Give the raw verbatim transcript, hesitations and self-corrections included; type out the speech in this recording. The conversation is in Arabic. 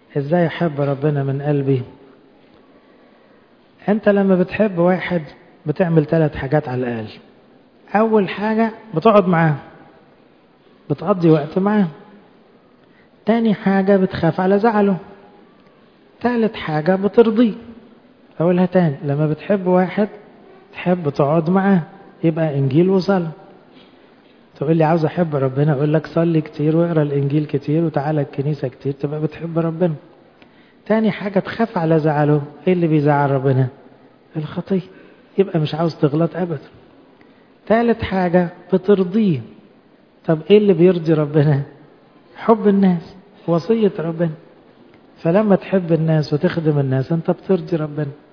ازاي احب ربنا من قلبي؟ انت لما بتحب واحد بتعمل ثلاث حاجات على الاقل. اول حاجة بتقعد معاه، بتقضي وقت معاه. تاني حاجة بتخاف على زعله. ثالث حاجة بترضيه. اقولها تاني، لما بتحب واحد تحب تقعد معاه، يبقى انجيل وصلاة. تقول لي عاوز احب ربنا، اقول لك صلي كتير واقرا الانجيل كتير وتعالى الكنيسة كتير، تبقى بتحب ربنا. تاني حاجة تخاف على زعله. ايه اللي بيزعل ربنا؟ الخطية، يبقى مش عاوز تغلط ابدا. ثالث حاجة بترضيه. طب ايه اللي بيرضي ربنا؟ حب الناس، وصية ربنا. فلما تحب الناس وتخدم الناس انت بترضي ربنا.